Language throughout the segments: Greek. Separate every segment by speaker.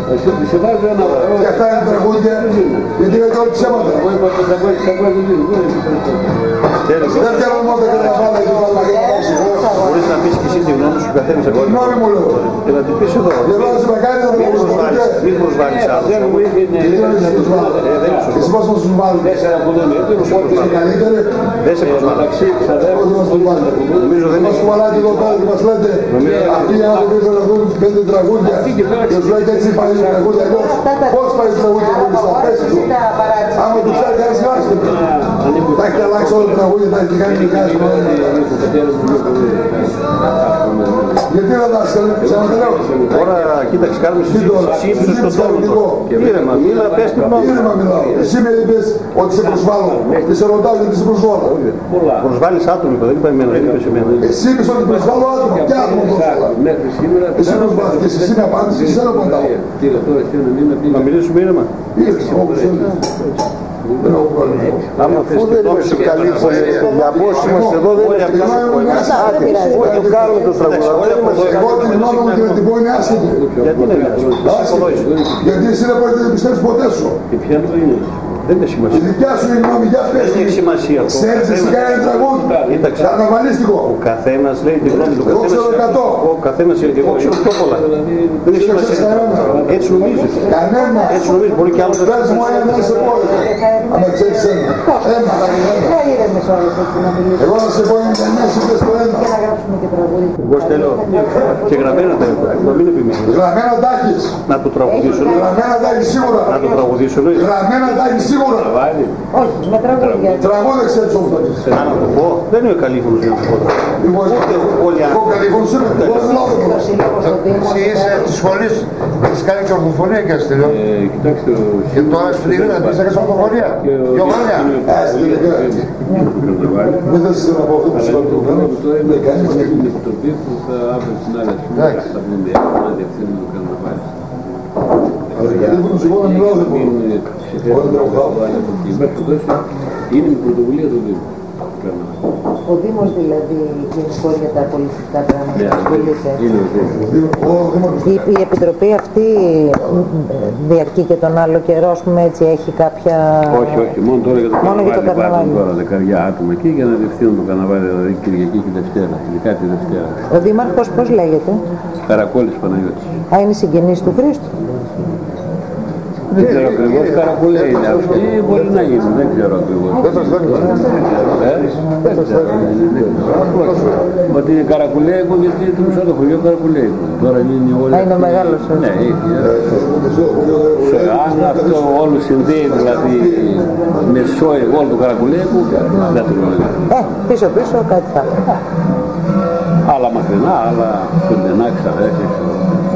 Speaker 1: Σε βάζω ένα βαθμό.
Speaker 2: Και αυτά είναι τραγούδια, γιατί είναι όλοι ψέματα. Δεν πιάνω μόνο τα καρναβάλα και όλα τα πράγματα.
Speaker 3: Μπορείς να πεις και εσύ τη γνώμη σου καθένας εγώ.
Speaker 2: Τη γνώμη μου λέω.
Speaker 3: Και να την πεις εδώ.
Speaker 2: Γελάς με κάνει να
Speaker 3: μην προσβάλλεις άλλους.
Speaker 2: Εσύ πώς μας τους βάλεις. Πότε είναι καλύτερη.
Speaker 3: Δεν σε προσβάλλεις.
Speaker 2: Πότε μας τους βάλεις. Μας κουβαλάτε εδώ πέρα και μας λέτε αυτοί οι άνθρωποι ήθελαν να δουν 5 τραγούδια και τους λέτε έτσι πάει τα τραγούδια αλλιώς. Πώς πάει τα τραγούδια αλλιώς στα θέσεις του. Άμα τους λέει κάνεις λάστε. Θα έχετε αλλάξει όλα τα τραγούδια, θα έχετε κάνει νοικάσμα. Γιατί δεν δάσκαλε, ξανατελέω.
Speaker 3: Τώρα κοίταξε, κάνουμε σύμψη στον τόνο. Ήρεμα, μίλα, πες την γνώμη.
Speaker 2: Ήρεμα μιλάω. Εσύ με είπες ότι σε προσβάλλω και σε ρωτάω γιατί σε προσβάλλω.
Speaker 3: Προσβάλλεις άτομο, δεν είπα εμένα, δεν είπες εμένα.
Speaker 2: Εσύ είπες ότι προσβάλλω άτομο, και άτομο προσβάλλω. Εσύ προσβάλλεις και εσύ με απάντησες, εσύ δεν απαντάω.
Speaker 3: Να μιλήσουμε ήρεμα.
Speaker 2: Ήρες, όπως θέλεις.
Speaker 3: Άμα αφού δεν είμαστε καλοί για πώς είμαστε εδώ δεν είναι απλά όχι το κάνουμε το τραγουδό.
Speaker 2: Εγώ την γνώμη μου και να την πω είναι άσχετη.
Speaker 3: Γιατί είναι άσχετη.
Speaker 2: Γιατί εσύ δεν μπορείς να πιστεύεις ποτέ σου.
Speaker 3: Και ποια είναι το είναι. Δεν έχει σημασία.
Speaker 2: Η δικιά σου είναι γνώμη, για πες.
Speaker 3: Δεν έχει σημασία αυτό.
Speaker 2: Ξέρεις εσύ κάνει τραγούδι. Καρναβαλίστικο.
Speaker 3: Ο καθένας λέει τη γνώμη του.
Speaker 2: Εγώ ξέρω 100.
Speaker 3: Ο καθένας, εγώ ξέρω πιο πολλά. Δεν έχει σημασία. Έτσι νομίζεις.
Speaker 2: Κανένα.
Speaker 3: Έτσι νομίζεις. Μπορεί και άλλος.
Speaker 2: Πες μου ένα σε πόλη. Αν με ξέρεις ένα. Εγώ να σε πω είναι σε πες το ένα.
Speaker 3: Εγώ στέλνω και γραμμένα τα έχω. Να μην επιμείνεις.
Speaker 2: Γραμμένα τα έχεις.
Speaker 3: Να το τραγουδήσω.
Speaker 2: Γραμμένα τα έχεις σίγουρα.
Speaker 3: Να το τραγουδήσω.
Speaker 2: Γραμμένα τα έχεις σίγουρα.
Speaker 4: Όχι, με τραγούδια.
Speaker 2: Τραγούδια ξέρεις όμως τα έχεις.
Speaker 3: Να το πω. Δεν είμαι καλήφωνος για να το πω.
Speaker 2: Εγώ καλήφωνος είμαι.
Speaker 5: Εσύ είσαι της σχολής, έχεις κάνει και ορθοφωνία και αστήλιο.
Speaker 1: Κοιτάξτε,
Speaker 5: Και τώρα στην Ειρήνα πήγες να κάνεις ορθοφωνία. Πιο γόνια.
Speaker 2: Δεν θα σας να πω αυτό που σας είπα.
Speaker 1: τώρα είναι στην επιτροπή που θα αύριο στην άλλη θα πούμε να διευθύνουμε το καρναβάλι.
Speaker 2: Γιατί που τους εγώ να μιλάω δεν μπορώ.
Speaker 1: Είναι η πρωτοβουλία του Δήμου.
Speaker 4: Ο Δήμος δηλαδή γενικώς για τα πολιτικά πράγματα ασχολείται. Η Επιτροπή αυτή διαρκεί και τον άλλο καιρό, ας πούμε έτσι, έχει κάποια...
Speaker 1: Όχι, μόνο τώρα για το καρναβάλι υπάρχουν τώρα 10 άτομα εκεί για να διευθύνουν το καρναβάλι, δηλαδή Κυριακή και Δευτέρα, ειδικά τη Δευτέρα.
Speaker 4: Ο Δήμαρχος πώς λέγεται?
Speaker 1: Καρακόλης Παναγιώτης.
Speaker 4: Α, είναι συγγενής του Χρήστου.
Speaker 1: Δεν ξέρω ακριβώς, Καρακολέ είναι αυτή, μπορεί να γίνει, δεν ξέρω ακριβώς.
Speaker 5: Δεν σας δένει.
Speaker 1: Ότι είναι Καρακουλέικο, γιατί το μισό το χωριό Καρακουλέικο. Τώρα είναι όλοι...
Speaker 4: Α, είναι ο μεγάλος.
Speaker 1: Ναι, αν αυτό όλο συνδέει, δηλαδή με σόι όλο το Καρακουλέικο, δεν το γνωρίζω.
Speaker 4: Πίσω κάτι θα.
Speaker 1: Άλλα μακρινά, άλλα κοντινά, ξαδέρφια, ξέρω.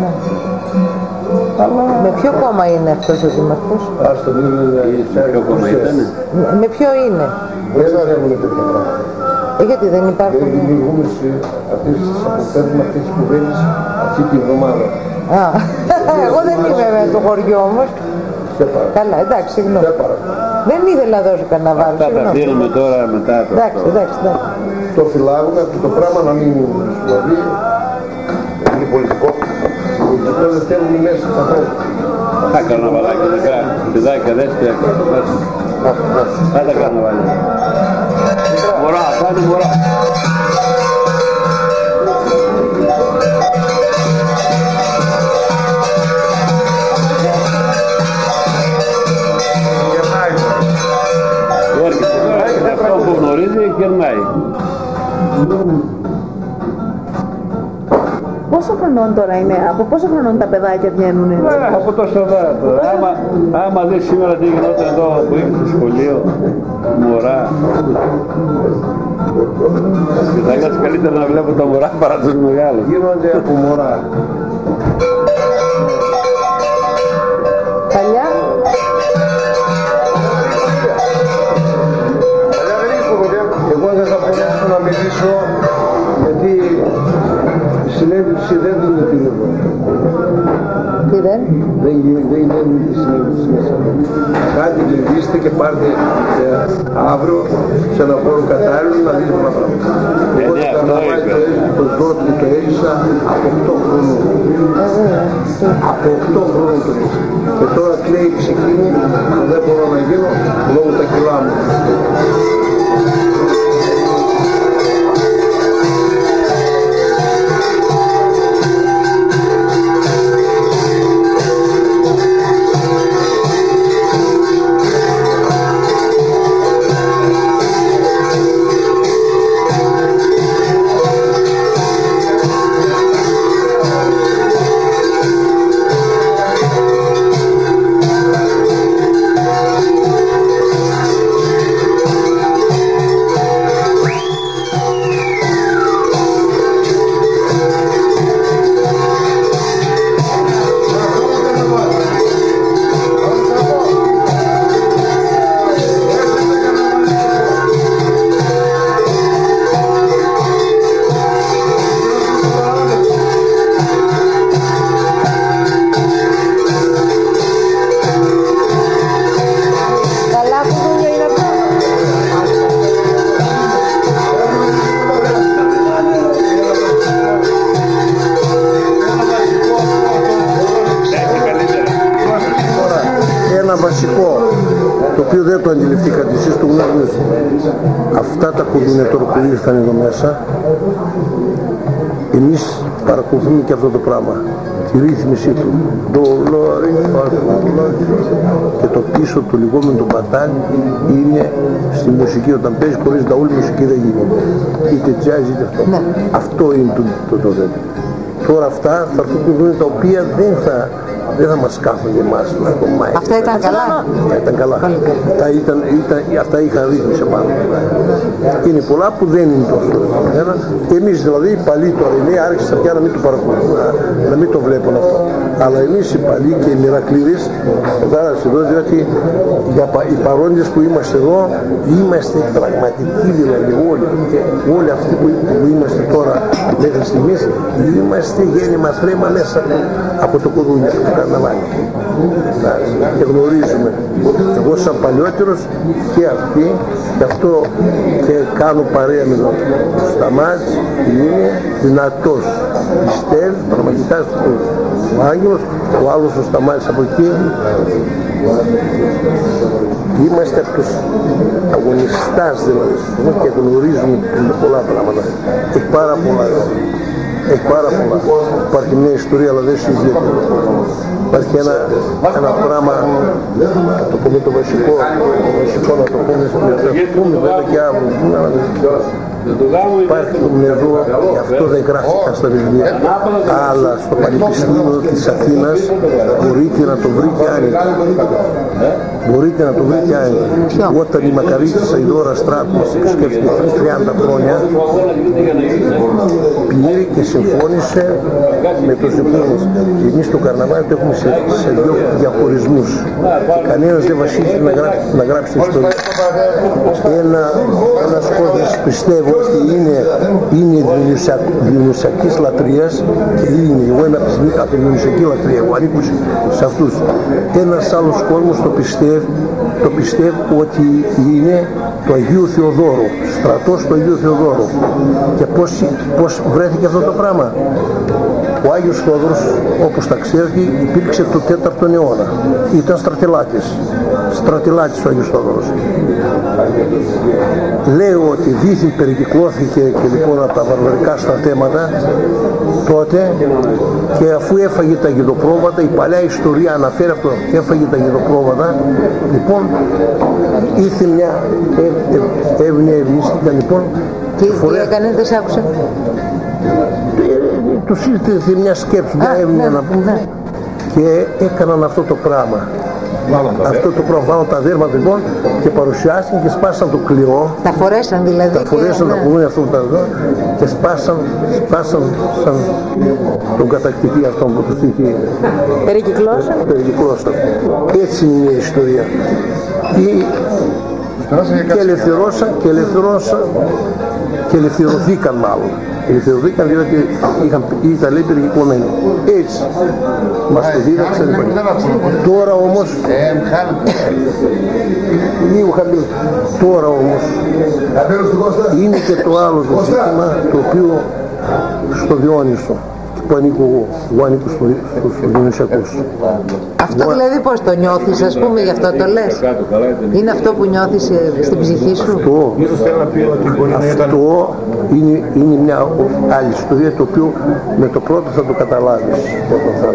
Speaker 4: Με ποιο κόμμα είναι αυτός ο Δήμαρχος?
Speaker 1: Με ποιο κόμμα ήταν?
Speaker 4: Με ποιο είναι?
Speaker 5: Δεν αρεύουν τέτοια πράγματα.
Speaker 4: Γιατί δεν υπάρχουν?
Speaker 5: Δεν δημιουργούμε αποφεύγουμε αυτές τις κουβέντες αυτή τη βδομάδα.
Speaker 4: Εγώ δεν είμαι με το χωριό όμως. Καλά, εντάξει, συγγνώμη. Δεν ήθελα να δώσω καρναβάλι.
Speaker 1: Αυτά τα δίνουμε τώρα μετά το αυτό.
Speaker 4: Εντάξει.
Speaker 5: Το φυλάγουμε, το πράγμα να μην δηλαδή είναι πολιτικό. Αυτό δεν θέλουν μέσα στα χρόνια.
Speaker 1: Θα καρναβαλάκια, παιδάκια, δέστια, θα τα καρναβάλια. Μωρά, θα είναι μωρά. Έρχεται τώρα, αυτό που γνωρίζει γερνάει.
Speaker 6: Πόσο χρονών τώρα είναι, από πόσο χρονών τα παιδάκια βγαίνουνε?
Speaker 1: Από τόσο δώρα τώρα. Άμα δεις σήμερα τι γινόταν εδώ που είμαι στο σχολείο, μωρά. Και θα είναι καλύτερα να βλέπω τα μωρά παρά τους μεγάλους.
Speaker 5: Γίνονται από μωρά.
Speaker 4: Παλιά.
Speaker 5: Εγώ δεν θα μπορέσω να μιλήσω γιατί η συνέντευξη δεν δίνει την εδώ.
Speaker 4: Τι δεν?
Speaker 5: Δεν είναι τη συνέντευξη μέσα. Κάτι κλειδίστε και πάρτε αύριο σε ένα χώρο κατάλληλο να δείτε πολλά πράγματα. Εγώ δεν καταλαβαίνω τον τρόπο που το έζησα από 8 χρόνων. Από 8 χρόνων το έζησα. τώρα κλαίει η ψυχή μου που δεν μπορώ να γίνω λόγω τα κιλά μου. Το οποίο δεν το αντιληφθήκατε εσείς, το γνωρίζετε. Αυτά τα κουδουνετόρ που ήρθαν εδώ μέσα, εμείς παρακολουθούμε και αυτό το πράγμα, τη ρύθμιση του και το πίσω το λιγόμενο το μπατάλι είναι στη μουσική. Όταν παίζει χωρίς τα όλη μουσική δεν γίνεται, είτε jazz είτε αυτό. Αυτό είναι το δέντρο. Τώρα αυτά θα έρθουν τα οποία δεν θα μας κάθονται εμάς να το μάει.
Speaker 4: Αυτά ήταν καλά.
Speaker 5: Ήταν καλά. Αυτά είχαν ρύθμιση πάνω. Είναι πολλά που δεν είναι τόσο. Εμείς δηλαδή οι παλιοί τώρα, οι νέοι άρχισαν πια να μην το παρακολουθούν, να μην το βλέπουν αυτό. Αλλά εμείς οι παλιοί και οι μοιρακλήρες, εδώ διότι οι παρόντες που είμαστε εδώ, είμαστε πραγματικοί δηλαδή όλοι αυτοί που είμαστε τώρα μέχρι στιγμής, είμαστε γέννημα θρέμα μέσα από το κουδούνι. Καρναβάλι. Και γνωρίζουμε. Εγώ σαν παλιότερος και αυτοί, και αυτό και κάνω παρέα με τον Σταμάτης, είναι δυνατός. Πιστεύει πραγματικά ο Άγγελος, ο άλλος ο Σταμάτης από εκεί. Είμαστε από τους αγωνιστάς δηλαδή και γνωρίζουμε πολλά πράγματα. Έχει πάρα πολλά. Έχει πάρα πολλά. Υπάρχει μια ιστορία, αλλά δεν συζητιέται. Υπάρχει ένα πράγμα, να το πούμε το βασικό, να το πούμε βέβαια και αύριο. Υπάρχουν εδώ, αυτό δεν γράφτηκαν στα βιβλία, αλλά στο Πανεπιστήμιο της Αθήνας μπορείτε να το βρείτε άνετα. Μπορείτε να το βρείτε άνετα. Όταν η Μακαρίτισσα η Δώρα Στράτου μας επισκέφθηκε πριν 30 χρόνια, πήγε και συμφώνησε με τους υπόλοιπους. Εμείς το καρναβάλι το έχουμε σε δύο διαχωρισμούς. Κανένας δεν βασίζεται να γράψει την ιστορία. Ένας κόσμος πιστεύω ότι είναι διονυσιακής λατρείας και είναι εγώ είμαι από τη διονυσιακή λατρεία, εγώ ανήκω σε αυτούς. Ένας άλλος κόσμος το πιστεύει ότι είναι του Αγίου Θεοδόρου, στρατός του Αγίου Θεοδόρου. Και πώς βρέθηκε αυτό το πράγμα? Ο Άγιος Θεόδωρος, όπως τα ξέρετε, υπήρξε το 4ο αιώνα. Ήταν στρατηλάτης ο Άγιος Θεόδωρος. Λέω ότι δήθη περικυκλώθηκε και λοιπόν από τα βαρβαρικά στρατέματα τότε, και αφού έφαγε τα γεδοπρόβατα, η παλιά ιστορία αναφέρει αυτό, έφαγε τα γεδοπρόβατα, λοιπόν ήρθε μια ευνίστηκαν λοιπόν.
Speaker 4: Τι έκανε, δεν σ' άκουσα?
Speaker 5: Τους ήρθε μια σκέψη, μια έμνοια να πούμε, και έκαναν αυτό το πράγμα. Αυτό το πράγμα, βάλαν τα δέρματα λοιπόν και παρουσιάστηκαν και σπάσαν το κλειό.
Speaker 4: Τα φορέσαν δηλαδή.
Speaker 5: Τα φορέσαν τα κουδούνια αυτό που τα εδώ και σπάσαν σαν τον κατακτητή αυτόν που τους είχε περικυκλώσαν. Έτσι είναι η ιστορία. Και ελευθερωθήκαν μάλλον. Ελευθερωθήκαν διότι ήταν λέει περικυκλωμένοι. Έτσι μας το δίδαξαν. Τώρα όμως λίγο χαμηλό. Τώρα όμως είναι και το άλλο το ζήτημα, το οποίο στο Διόνυσο που ανήκω εγώ ανήκω στους γεννησιακούς.
Speaker 4: Αυτό δηλαδή πώς το νιώθεις, ας πούμε, γι' αυτό το λες? Είναι αυτό που νιώθεις στην ψυχή σου?
Speaker 5: Αυτό είναι μια άλλη ιστορία, το οποίο με το πρώτο θα το καταλάβεις.